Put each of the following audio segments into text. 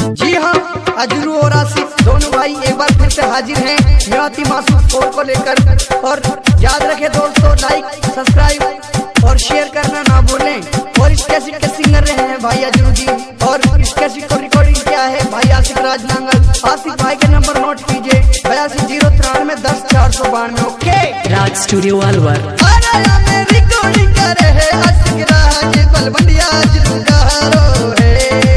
जी हाँ, अजरू और आसिफ दोनों भाई एक बार फिर से हाजिर हैं मेवाती मासूम स्कोर को लेकर। और याद रखें दोस्तों, लाइक सब्सक्राइब और शेयर करना ना भूलें। और इस कैसेट के सिंगर रहे हैं भाई अजरू जी, और इस कैसेट को रिकॉर्डिंग किया है भाई आसिफ राज नांगल। आसिफ भाई के नंबर नोट कीजिए 82 10 492। Okay, Raj studio Alwar. Recording कर रहे आशिक राज बलबंडिया अजरू गारो है।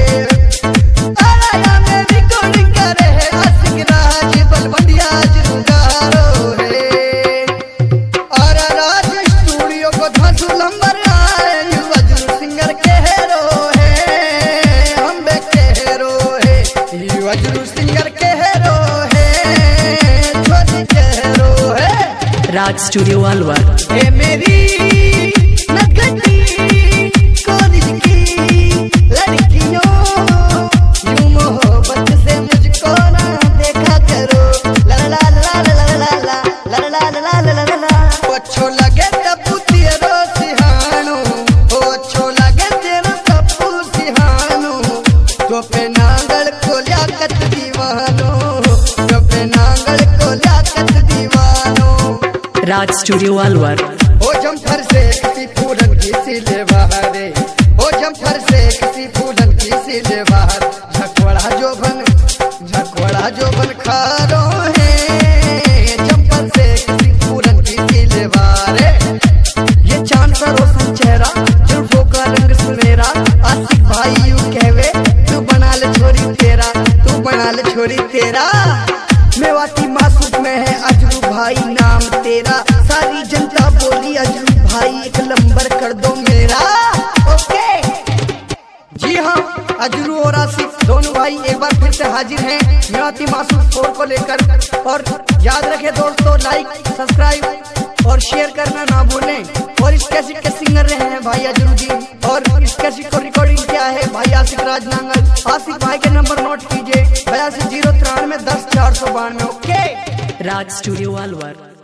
राज स्टूडियो अलवर। मेरी नगटी कॉलेज की लड़कियों, यूं मोहब्बत से मुझको ना देखा करो। ला ला ला ला ला ला ला ला ला ला ला ला ला। अच्छो लगे तब्बू तेरो सिहानो, ओ अच्छो लगे तेरो तब्बू सिहानो। तो पे नांगल को लियाकत दीवानो, तो पे नांगल को लियाकत दीवानो। राज स्टूडियो अलवर। ओ जम्फर से किसी फूलन की सिले बाहर, ओ जम्फर से किसी फूलन की सिले बाहर। झकवड़ा जो बन खारो है, जम्फर से किसी फूलन की सिले बाहर। ये चांद सा रोशन चेहरा, जुल्फों का रंग सुनहरा। आशिक भाई यूं कहवे, तू बना ले छोरी तेरा, तू बना ले छोरी तेरा। मेवाती मासूम में है अजरू भाई नाम तेरा। सारी जनता बोली अजरू भाई एक नंबर कर दो मेरा। ओके, जी हाँ, अजरू और आसिफ दोनों भाई एक बार फिर से हाजिर हैं मेवाती मासूम स्कोर को लेकर। और याद रखें दोस्तों, लाइक सब्सक्राइब और शेयर करना ना भूलें। और इस कैसेट के सिंगर रहे हैं भाई अजरू जी, और इस कैसेट को रिकॉर्डिंग किया है भाई आसिफ राज नांगल। आसिफ भाई के नंबर नोट कीजिए 82 10 492। Okay, Raj studio Alwar.